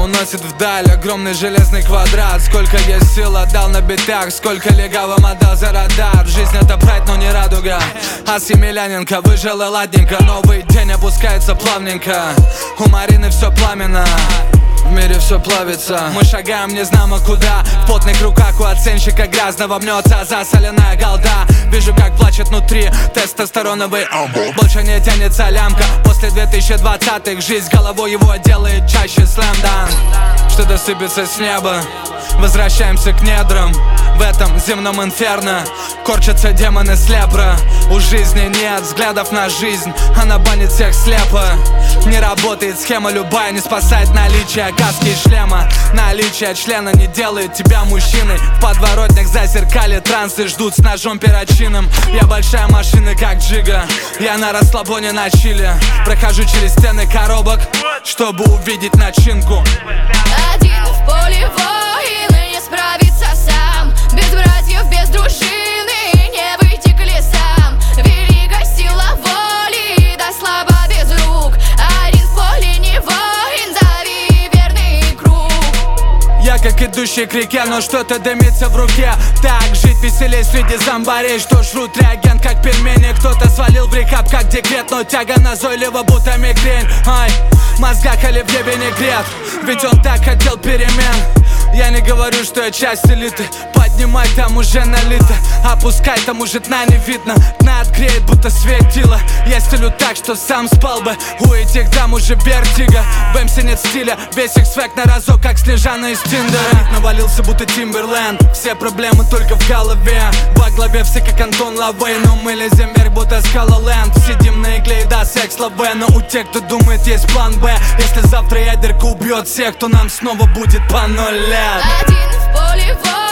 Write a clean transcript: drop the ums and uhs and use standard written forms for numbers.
уносит вдаль огромный железный квадрат. Сколько есть сил отдал на битах, сколько легавым отдал за радар. Жизнь это прайд, но не радуга, а с Емельяненко выжил и ладненько. Новый день опускается плавненько, у Марины все пламенно, в мире все плавится. Мы шагаем не знамо куда, в потных руках у оценщика грязного мнется засоленная голда. Вижу, как плачет внутри тестостероновый амбул. Больше не тянется лямка после 2020-х. Жизнь головой его делает чаще слэмдан. Что-то сыпется с неба, возвращаемся к недрам. В этом земном инферно корчатся демоны слепро. У жизни нет взглядов на жизнь, она банит всех слепо. Не работает схема любая, не спасает наличие каски и шлема. Наличие члена не делает тебя мужчиной. В подворотнях зазеркали трансы ждут с ножом перочинным. Я большая машина, как Джига, я на расслабоне на чиле. Прохожу через стены коробок, чтобы увидеть начинку. Один в поле воин и не справится сам. Без братьев, без дружины не выйти к лесам. Великая сила воли, да слабо без рук. Один в поле не воин, зови верный круг. Я как идущий к реке, но что-то дымится в руке. Так жить веселей среди зомбарей, что жрут реагент как пельмени. Кто-то свалил в рехаб как декрет, но тяга назойлива будто мигрень. Ай, мозгах оливье винегрет, ведь он так хотел перемен. Я не говорю, что я часть элиты, поднимай, там уже налито. Опускай, там уже дна не видно, дна отгреет, будто светило. Я стелю так, что сам спал бы, у этих дам уже вертига. В МС нет стиля, весь их свек на разок, как Снежана из Тиндера. Навалился, будто Тимберленд, все проблемы только в голове. Во главе все как Антон Лавей, но мы лезем вверх, будто Скалоленд. Сидим на игле и да, секс лаве, но у тех, кто думает, есть план Б. Если завтра ядерка убьет всех, то нам снова будет по 0 лет. Один в поле воин.